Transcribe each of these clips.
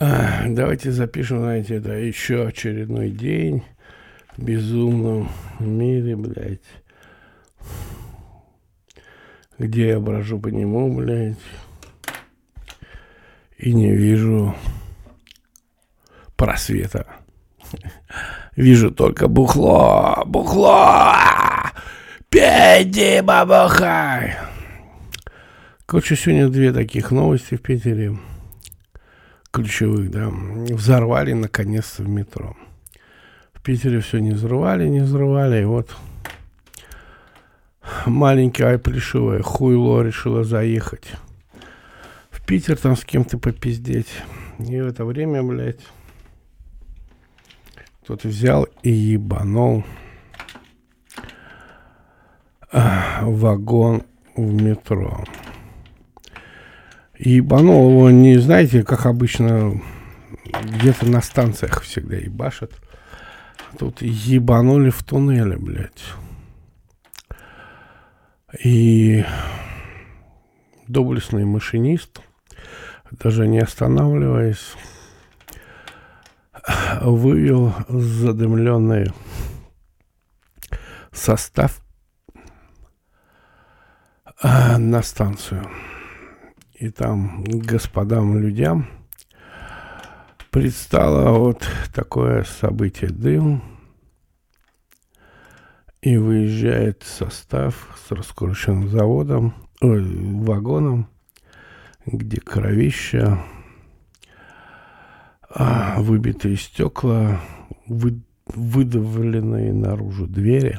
Давайте запишем, знаете, это еще очередной день в безумном мире, блядь. Где я брожу по нему, блядь, и не вижу просвета. Вижу только бухло, бухло! Пей, Дима, бухай! Короче, сегодня две таких новости в Питере. Ключевых, да. Взорвали, наконец-то, в метро. В Питере все не взрывали, и вот маленькая плешивая хуйло решила заехать в Питер там с кем-то попиздеть. И в это время, блядь, кто-то взял и ебанул вагон в метро. И ебанул его не, знаете, как обычно где-то на станциях всегда ебашат. Тут ебанули в туннеле, блядь. И доблестный машинист, даже не останавливаясь, вывел задымленный состав на станцию. И там господам людям предстало вот такое событие: дым, и выезжает состав с раскрученным вагоном, где кровища, выбитые стекла, выдавленные наружу двери.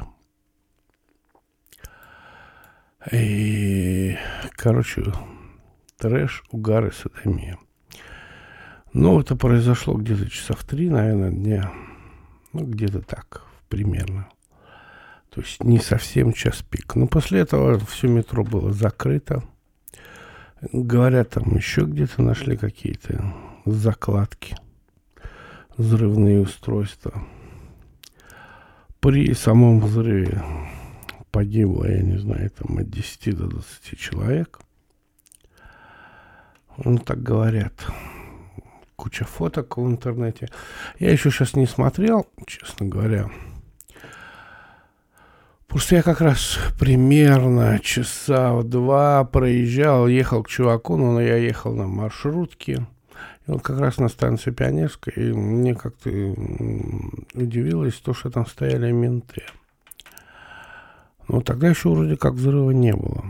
И, короче, трэш, угар и садомия. Но это произошло где-то часа в 3, наверное, дня. Ну, где-то так, примерно. То есть не совсем час пик. Но после этого все метро было закрыто. Говорят, там еще где-то нашли какие-то закладки, взрывные устройства. При самом взрыве погибло, я не знаю, там от 10 до 20 человек. Ну, так говорят. Куча фоток в интернете. Я еще сейчас не смотрел, честно говоря. Просто я как раз примерно часа в 2 проезжал, ехал к чуваку, но я ехал на маршрутке. И он как раз на станции Пионерской, и мне как-то удивилось то, что там стояли менты. Но тогда еще вроде как взрыва не было.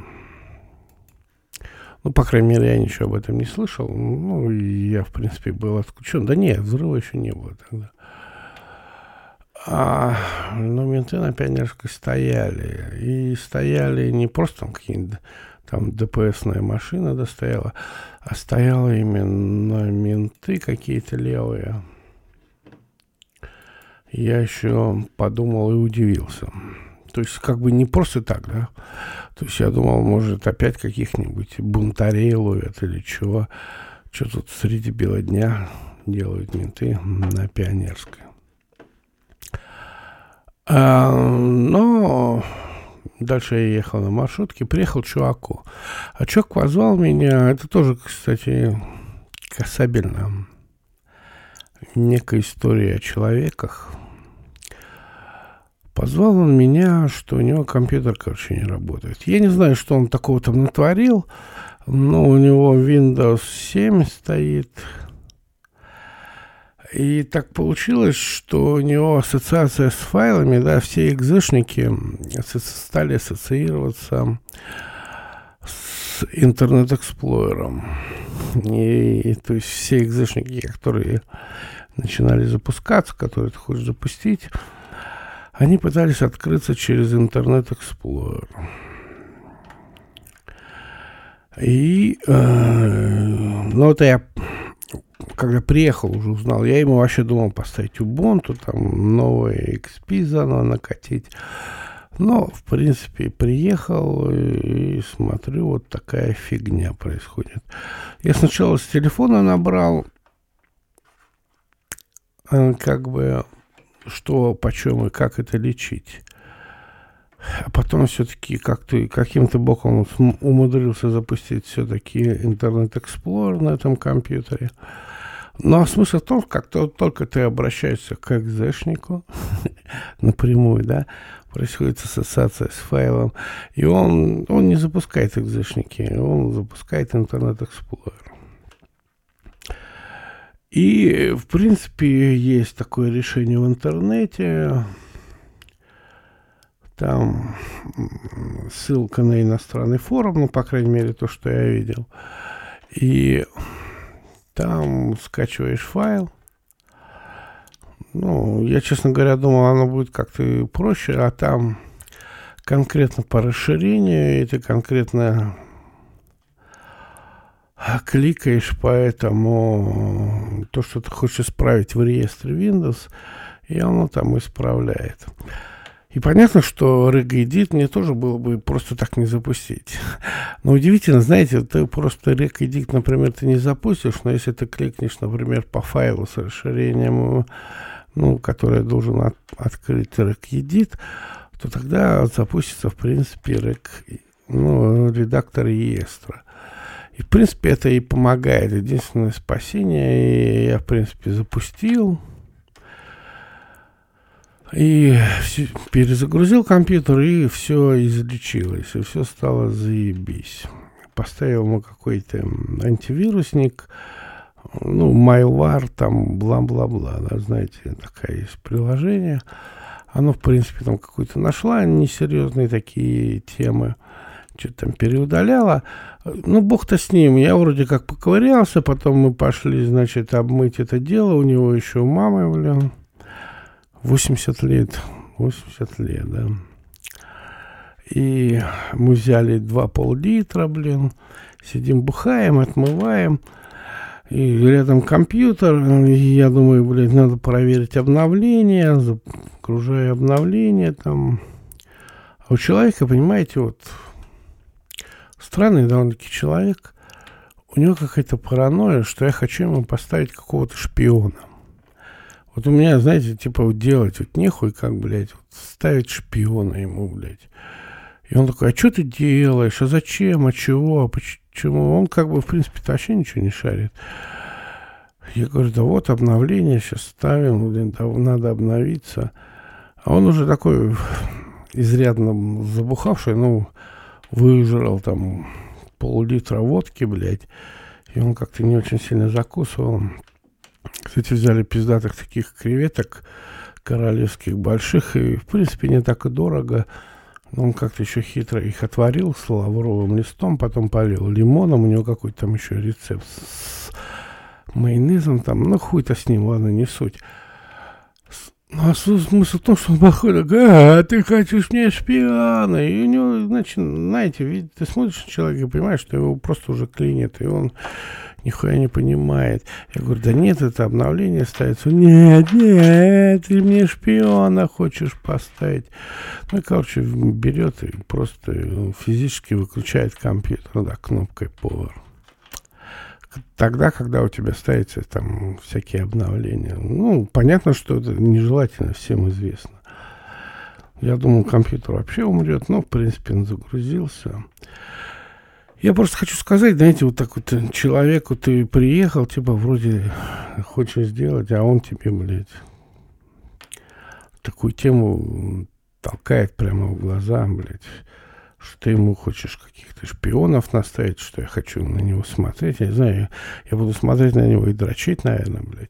Ну, по крайней мере, я ничего об этом не слышал. Ну, я, в принципе, был отключен. Да нет, взрыва еще не было тогда. Но менты на Пионерской стояли. И стояли не просто там какие-то там ДПСная машина достояла, а стояла именно менты какие-то левые. Я еще подумал и удивился. То есть, как бы не просто так, да. То есть, я думал, может, опять каких-нибудь бунтарей ловят или чего. Что тут среди бела дня делают менты на Пионерской. Но дальше я ехал на маршрутке, приехал к чуваку. А чувак позвал меня, это тоже, кстати, касабельно. Некая история о человеках. Позвал он меня, что у него компьютер, короче, не работает. Я не знаю, что он такого там натворил, но у него Windows 7 стоит. И так получилось, что у него ассоциация с файлами, да, все экзешники стали ассоциироваться с интернет-эксплойером. И то есть все экзешники, которые начинали запускаться, которые ты хочешь запустить, они пытались открыться через интернет-эксплойер. И, ну, это я, когда приехал, уже узнал, я ему вообще думал поставить Ubuntu, там, новый XP заново накатить. Но, в принципе, приехал и смотрю, вот такая фигня происходит. Я сначала с телефона набрал, как бы, что, почем и как это лечить. А потом все-таки как-то каким-то боком умудрился запустить все-таки Internet Explorer на этом компьютере. Ну, а смысл в том, как только ты обращаешься к экзешнику напрямую, да, происходит ассоциация с файлом, и он не запускает экзешники, он запускает Internet Explorer. И, в принципе, есть такое решение в интернете. Там ссылка на иностранный форум, ну, по крайней мере, то, что я видел. И там скачиваешь файл. Ну, я, честно говоря, думал, оно будет как-то проще, а там конкретно по расширению, и ты конкретно кликаешь по этому, то, что ты хочешь исправить в реестре Windows, и оно там исправляет. И понятно, что regedit мне тоже было бы просто так не запустить. Но удивительно, знаете, ты просто regedit, например, ты не запустишь, но если ты кликнешь, например, по файлу с расширением, ну, которое должен открыть regedit, то тогда запустится, в принципе, редактор реестра. И, в принципе, это и помогает. Единственное спасение. И я, в принципе, запустил. И перезагрузил компьютер, и все излечилось. И все стало заебись. Поставил ему какой-то антивирусник. Ну, MyWar, там, бла-бла-бла. Да, знаете, такое есть приложение. Оно, в принципе, там какую-то нашла несерьезные такие темы. Что-то там переудаляло. Ну, бог-то с ним. Я вроде как поковырялся, потом мы пошли, значит, обмыть это дело. У него еще мама, блин, 80 лет. 80 лет, да. И мы взяли 2 пол-литра, блин. Сидим, бухаем, отмываем. И рядом компьютер. И я думаю, блин, надо проверить обновление. Загружаю обновление там. А у человека, понимаете, вот... Странный довольно-таки человек. У него какая-то паранойя, что я хочу ему поставить какого-то шпиона. Вот у меня, знаете, типа вот делать вот нехуй, как, блядь, вот ставить шпиона ему, блядь. И он такой, а что ты делаешь, а зачем, а чего, почему? Он как бы, в принципе-то вообще ничего не шарит. Я говорю, да вот обновление сейчас ставим, блин, да, надо обновиться. А он уже такой изрядно забухавший, ну, выжрал там пол-литра водки, блядь, и он как-то не очень сильно закусывал. Кстати, взяли пиздатых таких креветок королевских больших, и, в принципе, не так и дорого. Он как-то еще хитро их отварил с лавровым листом, потом полил лимоном, у него какой-то там еще рецепт с майонезом там, ну, хуй-то с ним, ладно, не суть. Ну, а смысл в том, что он походит, ты хочешь мне шпиона, и у него, значит, знаете, ведь ты смотришь на человека и понимаешь, что его просто уже клинит, и он нихуя не понимает. Я говорю, да нет, это обновление ставится. Нет, ты мне шпиона хочешь поставить. Ну, и, короче, берет и просто физически выключает компьютер, да, кнопкой Power. Тогда, когда у тебя ставятся там всякие обновления. Ну, понятно, что это нежелательно, всем известно. Я думал, компьютер вообще умрет, но, в принципе, он загрузился. Я просто хочу сказать, знаете, вот так вот человеку ты приехал, типа, вроде хочешь сделать, а он тебе, блядь, такую тему толкает прямо в глаза, блядь, что ты ему хочешь каких-то шпионов наставить, что я хочу на него смотреть. Я не знаю, я буду смотреть на него и дрочить, наверное, блядь.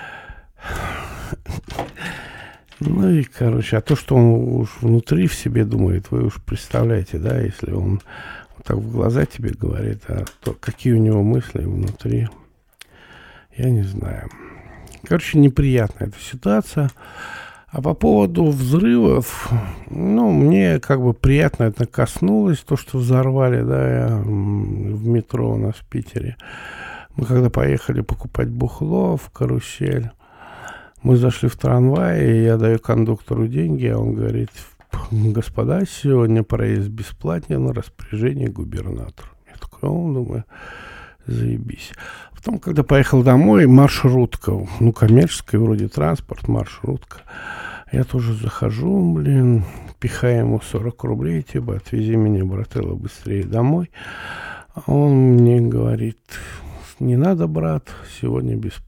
Ну и, короче, а то, что он уж внутри в себе думает, вы уж представляете, да, если он вот так в глаза тебе говорит, а то какие у него мысли внутри, я не знаю. Короче, неприятная эта ситуация. А по поводу взрывов, ну, мне как бы приятно это коснулось, то, что взорвали, да, в метро у нас в Питере. Мы когда поехали покупать бухло в «Карусель», мы зашли в трамвай, и я даю кондуктору деньги, а он говорит, господа, сегодня проезд бесплатный на распоряжение губернатора. Я такой, думаю, заебись. Потом, когда поехал домой, маршрутка, ну, коммерческая вроде транспорт, маршрутка. Я тоже захожу, блин, пихаю ему 40 рублей, типа, отвези меня, брателло, быстрее домой. А он мне говорит, не надо, брат, сегодня бесплатно.